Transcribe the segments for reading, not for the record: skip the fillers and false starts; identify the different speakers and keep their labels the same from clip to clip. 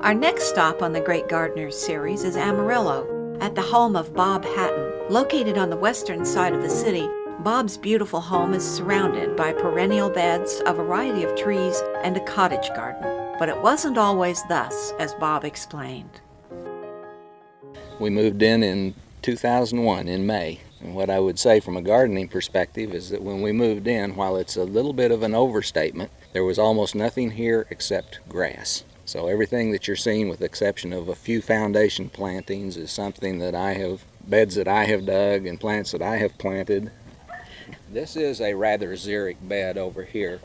Speaker 1: Our next stop on the Great Gardeners series is Amarillo, at the home of Bob Hatton. Located on the western side of the city, Bob's beautiful home is surrounded by perennial beds, a variety of trees, and a cottage garden. But it wasn't always thus, as Bob explained.
Speaker 2: We moved in 2001 in May. And what I would say from a gardening perspective is that when we moved in, while it's a little bit of an overstatement, there was almost nothing here except grass. So everything that you're seeing, with the exception of a few foundation plantings, is something that beds that I have dug and plants that I have planted. This is a rather xeric bed over here.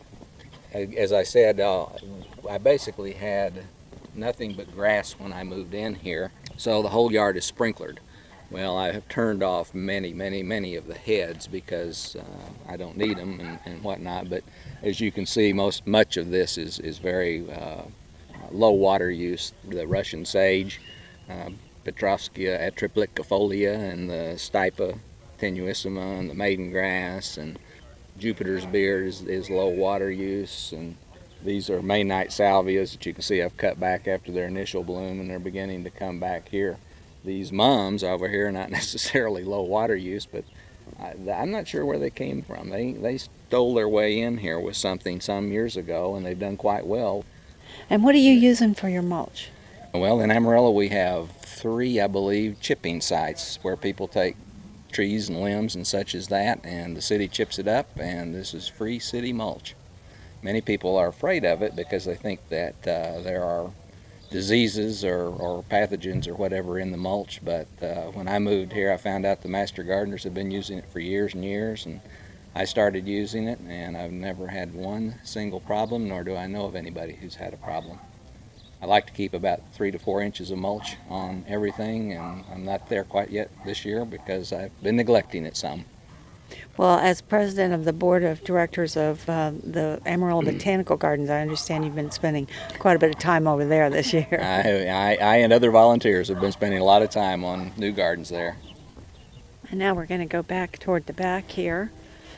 Speaker 2: As I said, I basically had nothing but grass when I moved in here, so the whole yard is sprinklered. Well, I have turned off many of the heads because I don't need them and whatnot, but as you can see, much of this is very low water use. The Russian sage, Petrovskia atriplycifolia, and the Stipa tenuissima, and the maiden grass, and Jupiter's beard is low water use, and these are Maynite salvias that you can see I've cut back after their initial bloom, and they're beginning to come back here. These mums over here are not necessarily low water use, but I'm not sure where they came from. They stole their way in here with something some years ago, and they've done quite well.
Speaker 1: And what are you using for your mulch?
Speaker 2: Well, in Amarillo we have 3, I believe, chipping sites where people take trees and limbs and such as that, and the city chips it up, and this is free city mulch. Many people are afraid of it because they think that there are diseases or pathogens or whatever in the mulch, but when I moved here I found out the master gardeners have been using it for years and years, and I started using it, and I've never had one single problem, nor do I know of anybody who's had a problem. I like to keep about 3 to 4 inches of mulch on everything, and I'm not there quite yet this year because I've been neglecting it some.
Speaker 1: Well, as president of the board of directors of the Amarillo Botanical Gardens, I understand you've been spending quite a bit of time over there this year.
Speaker 2: I and other volunteers have been spending a lot of time on new gardens there.
Speaker 1: And now we're going to go back toward the back here,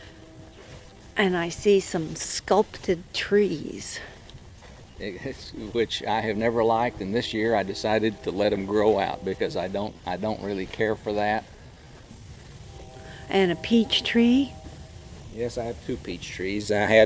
Speaker 1: and I see some sculpted trees.
Speaker 2: Which I have never liked, and this year I decided to let them grow out because I don't really care for that.
Speaker 1: And a peach tree?
Speaker 2: Yes, I have 2 peach trees. I've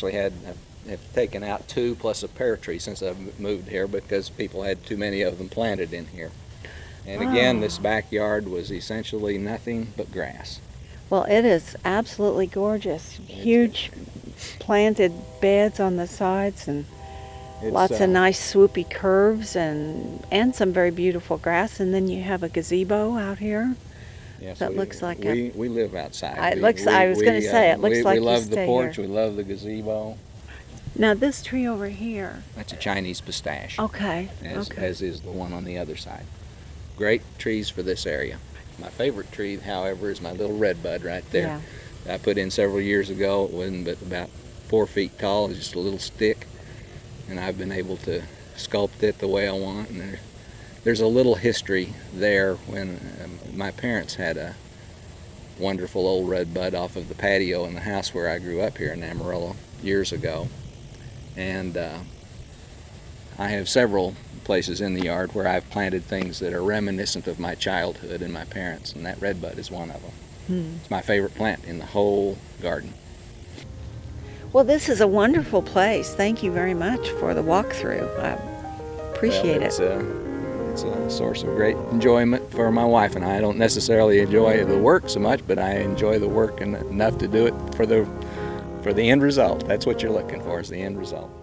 Speaker 2: taken out 2 plus a pear tree since I've moved here because people had too many of them planted in here. And again, this backyard was essentially nothing but grass.
Speaker 1: Well, it is absolutely gorgeous. Huge planted beds on the sides, and lots of nice swoopy curves, and some very beautiful grass. And then you have a gazebo out here.
Speaker 2: Yes,
Speaker 1: that looks like
Speaker 2: we live outside.
Speaker 1: I was going to say, it looks like you stay here.
Speaker 2: We love the porch. We love the gazebo.
Speaker 1: Now this tree over here.
Speaker 2: That's a Chinese pistache.
Speaker 1: Okay.
Speaker 2: As is the one on the other side. Great trees for this area. My favorite tree, however, is my little redbud right there. Yeah. I put in several years ago. It wasn't but about 4 feet tall. It's just a little stick, and I've been able to sculpt it the way I want. And there's a little history there when my parents had a wonderful old redbud off of the patio in the house where I grew up here in Amarillo years ago. And I have several places in the yard where I've planted things that are reminiscent of my childhood and my parents, and that redbud is one of them. It's my favorite plant in the whole garden.
Speaker 1: Well, this is a wonderful place. Thank you very much for the walkthrough. I appreciate it.
Speaker 2: It's a source of great enjoyment for my wife and I. I don't necessarily enjoy the work so much, but I enjoy the work enough to do it for the end result. That's what you're looking for, is the end result.